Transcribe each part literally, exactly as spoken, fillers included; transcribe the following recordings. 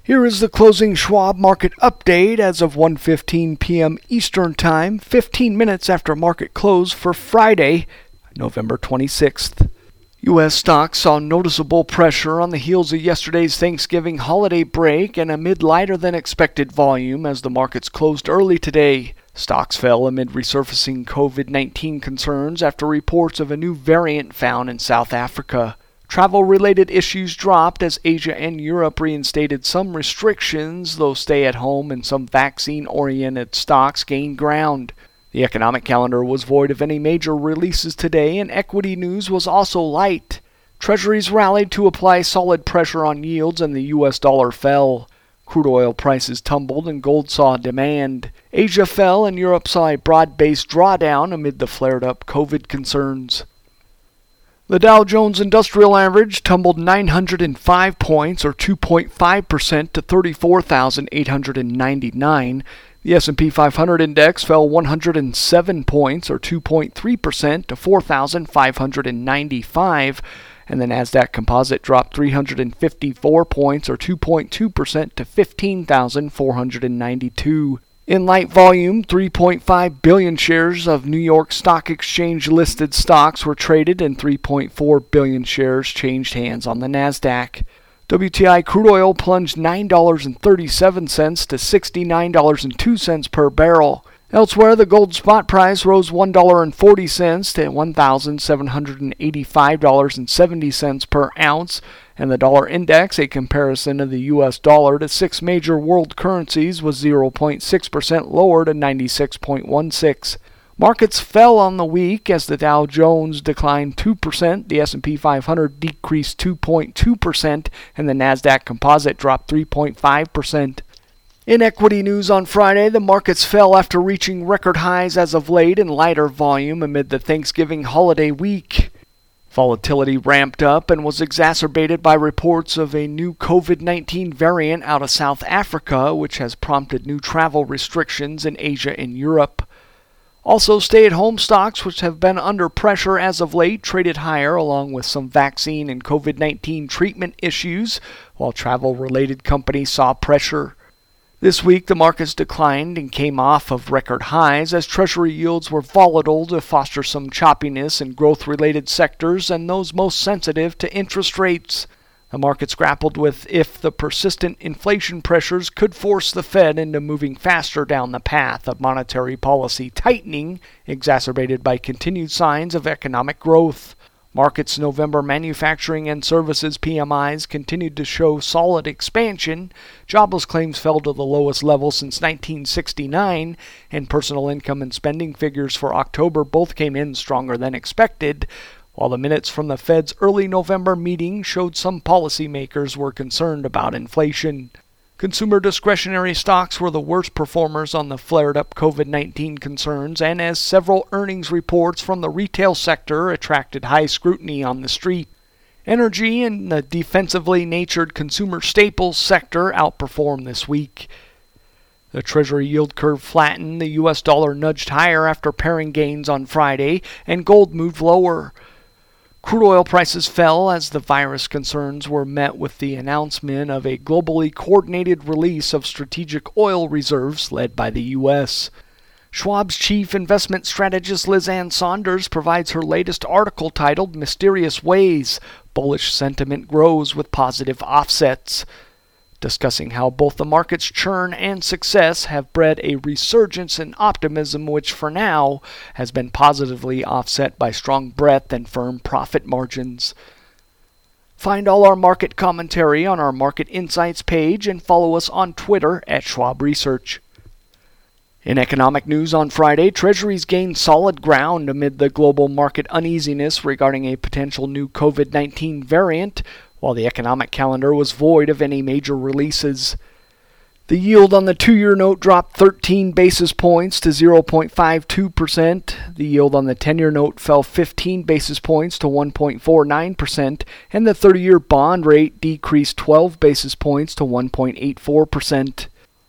Here is the closing Schwab market update as of one fifteen p.m. Eastern Time, fifteen minutes after market close for Friday, November twenty-sixth. U S stocks saw noticeable pressure on the heels of yesterday's Thanksgiving holiday break and amid lighter than expected volume as the markets closed early today. Stocks fell amid resurfacing covid nineteen concerns after reports of a new variant found in South Africa. Travel-related issues dropped as Asia and Europe reinstated some restrictions, though stay-at-home and some vaccine-oriented stocks gained ground. The economic calendar was void of any major releases today, and equity news was also light. Treasuries rallied to apply solid pressure on yields, and the U S dollar fell. Crude oil prices tumbled and gold saw demand. Asia fell and Europe saw a broad-based drawdown amid the flared-up COVID concerns. The Dow Jones Industrial Average tumbled nine hundred five points, or two point five percent, to thirty-four thousand eight hundred ninety-nine. The S and P five hundred Index fell one hundred seven points, or two point three percent, to four thousand five hundred ninety-five. And the Nasdaq Composite dropped three hundred fifty-four points, or two point two percent, to fifteen thousand four hundred ninety-two. In light volume, three point five billion shares of New York Stock Exchange-listed stocks were traded and three point four billion shares changed hands on the Nasdaq. W T I crude oil plunged nine dollars and thirty-seven cents to sixty-nine dollars and two cents per barrel. Elsewhere, the gold spot price rose one dollar and forty cents to one thousand seven hundred eighty-five dollars and seventy cents per ounce, and the dollar index, a comparison of the U S dollar to six major world currencies, was zero point six percent lower to ninety-six point one six. Markets fell on the week as the Dow Jones declined two percent, the S and P five hundred decreased two point two percent, and the Nasdaq Composite dropped three point five percent. In equity news on Friday, the markets fell after reaching record highs as of late in lighter volume amid the Thanksgiving holiday week. Volatility ramped up and was exacerbated by reports of a new covid nineteen variant out of South Africa, which has prompted new travel restrictions in Asia and Europe. Also, stay-at-home stocks, which have been under pressure as of late, traded higher along with some vaccine and covid nineteen treatment issues, while travel-related companies saw pressure. This week, the markets declined and came off of record highs as Treasury yields were volatile to foster some choppiness in growth-related sectors and those most sensitive to interest rates. The markets grappled with if the persistent inflation pressures could force the Fed into moving faster down the path of monetary policy tightening, exacerbated by continued signs of economic growth. Markets' November manufacturing and services P M Is continued to show solid expansion, jobless claims fell to the lowest level since nineteen sixty-nine, and personal income and spending figures for October both came in stronger than expected, while the minutes from the Fed's early November meeting showed some policymakers were concerned about inflation. Consumer discretionary stocks were the worst performers on the flared-up covid nineteen concerns, and as several earnings reports from the retail sector attracted high scrutiny on the street. Energy and the defensively natured consumer staples sector outperformed this week. The Treasury yield curve flattened, the U S dollar nudged higher after paring gains on Friday, and gold moved lower. Crude oil prices fell as the virus concerns were met with the announcement of a globally coordinated release of strategic oil reserves led by the U S. Schwab's chief investment strategist Liz Ann Saunders provides her latest article titled Mysterious Ways: Bullish Sentiment Grows with Positive Offsets, discussing how both the market's churn and success have bred a resurgence in optimism which, for now, has been positively offset by strong breadth and firm profit margins. Find all our market commentary on our Market Insights page and follow us on Twitter at Schwab Research. In economic news on Friday, Treasuries gained solid ground amid the global market uneasiness regarding a potential new covid nineteen variant, while the economic calendar was void of any major releases. The yield on the two-year note dropped thirteen basis points to zero point five two percent. The yield on the ten-year note fell fifteen basis points to one point four nine percent, and the thirty-year bond rate decreased twelve basis points to one point eight four percent.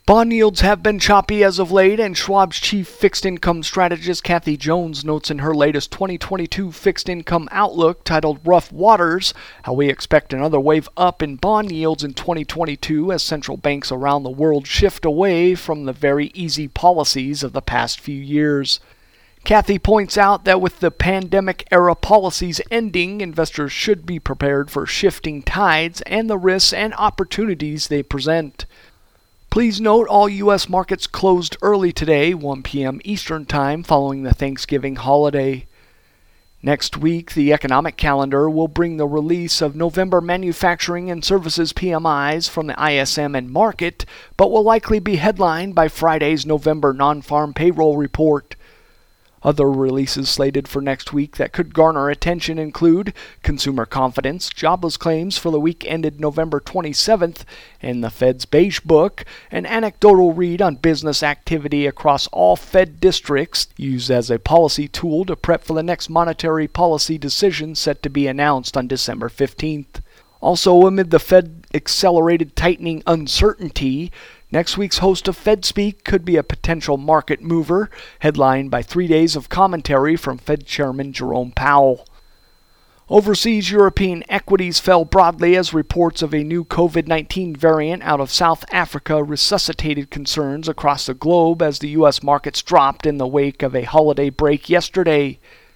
Bond yields have been choppy as of late, and Schwab's chief fixed income strategist Kathy Jones notes in her latest twenty twenty-two fixed income outlook titled Rough Waters how we expect another wave up in bond yields in twenty twenty-two as central banks around the world shift away from the very easy policies of the past few years. Kathy points out that with the pandemic-era policies ending, investors should be prepared for shifting tides and the risks and opportunities they present. Please note all U S markets closed early today, one p.m. Eastern Time, following the Thanksgiving holiday. Next week, the economic calendar will bring the release of November manufacturing and services P M Is from the I S M and market, but will likely be headlined by Friday's November non-farm payroll report. Other releases slated for next week that could garner attention include consumer confidence, jobless claims for the week ended November twenty-seventh, and the Fed's Beige Book, an anecdotal read on business activity across all Fed districts used as a policy tool to prep for the next monetary policy decision set to be announced on December fifteenth. Also, amid the Fed accelerated tightening uncertainty, next week's host of Fed Speak could be a potential market mover, headlined by three days of commentary from Fed Chairman Jerome Powell. Overseas European equities fell broadly as reports of a new COVID nineteen variant out of South Africa resuscitated concerns across the globe as the U S markets dropped in the wake of a holiday break yesterday.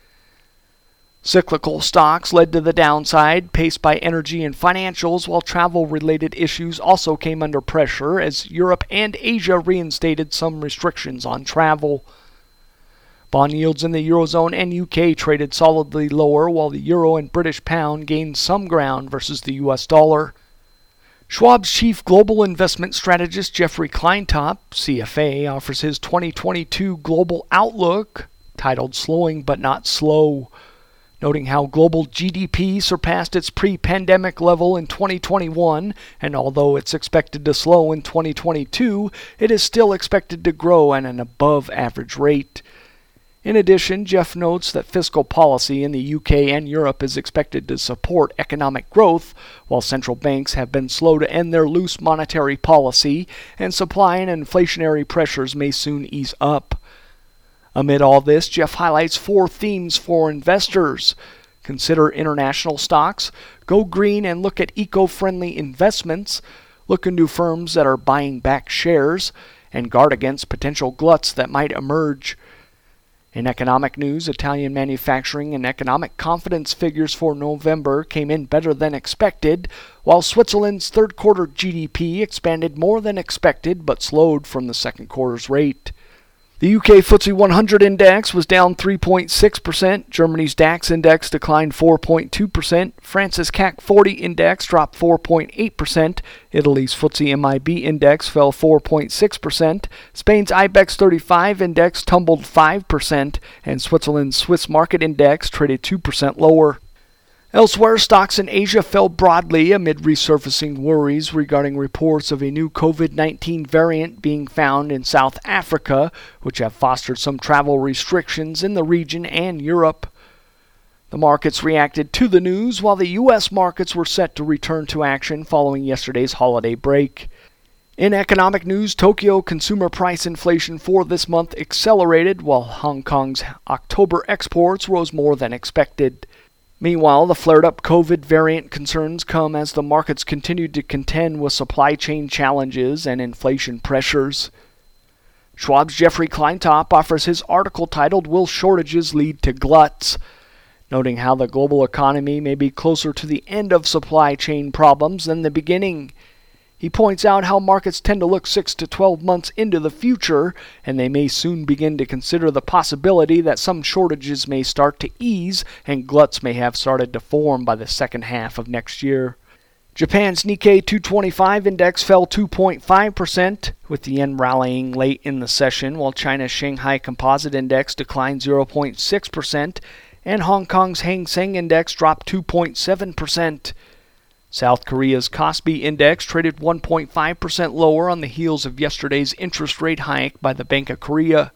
Cyclical stocks led to the downside, paced by energy and financials, while travel-related issues also came under pressure as Europe and Asia reinstated some restrictions on travel. Bond yields in the Eurozone and U K traded solidly lower, while the Euro and British Pound gained some ground versus the U S dollar. Schwab's chief global investment strategist Jeffrey Kleintop, C F A, offers his twenty twenty-two global outlook, titled Slowing But Not Slow, noting how global G D P surpassed its pre-pandemic level in twenty twenty-one, and although it's expected to slow in twenty twenty-two, it is still expected to grow at an above-average rate. In addition, Jeff notes that fiscal policy in the U K and Europe is expected to support economic growth, while central banks have been slow to end their loose monetary policy, and supply and inflationary pressures may soon ease up. Amid all this, Jeff highlights four themes for investors. Consider international stocks, go green and look at eco-friendly investments, look into firms that are buying back shares, and guard against potential gluts that might emerge. In economic news, Italian manufacturing and economic confidence figures for November came in better than expected, while Switzerland's third quarter G D P expanded more than expected but slowed from the second quarter's rate. The U K F T S E one hundred index was down three point six percent, Germany's DAX index declined four point two percent, France's C A C forty index dropped four point eight percent, Italy's F T S E M I B index fell four point six percent, Spain's IBEX thirty-five index tumbled five percent, and Switzerland's Swiss market index traded two percent lower. Elsewhere, stocks in Asia fell broadly amid resurfacing worries regarding reports of a new COVID nineteen variant being found in South Africa, which have fostered some travel restrictions in the region and Europe. The markets reacted to the news, while the U S markets were set to return to action following yesterday's holiday break. In economic news, Tokyo consumer price inflation for this month accelerated, while Hong Kong's October exports rose more than expected. Meanwhile, the flared-up COVID variant concerns come as the markets continued to contend with supply chain challenges and inflation pressures. Schwab's Jeffrey Kleintop offers his article titled Will Shortages Lead to Gluts?, noting how the global economy may be closer to the end of supply chain problems than the beginning. He points out how markets tend to look six to twelve months into the future, and they may soon begin to consider the possibility that some shortages may start to ease and gluts may have started to form by the second half of next year. Japan's Nikkei two twenty-five index fell two point five percent, with the yen rallying late in the session, while China's Shanghai Composite Index declined zero point six percent, and Hong Kong's Hang Seng Index dropped two point seven percent. South Korea's Kospi Index traded one point five percent lower on the heels of yesterday's interest rate hike by the Bank of Korea.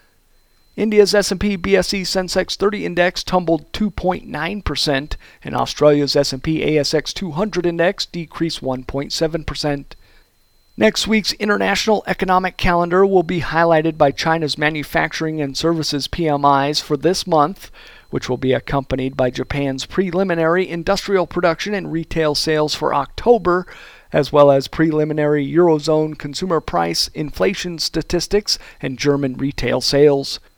India's S and P B S E Sensex thirty Index tumbled two point nine percent, and Australia's S and P A S X two hundred Index decreased one point seven percent. Next week's international economic calendar will be highlighted by China's manufacturing and services P M Is for this month, which will be accompanied by Japan's preliminary industrial production and retail sales for October, as well as preliminary Eurozone consumer price inflation statistics and German retail sales.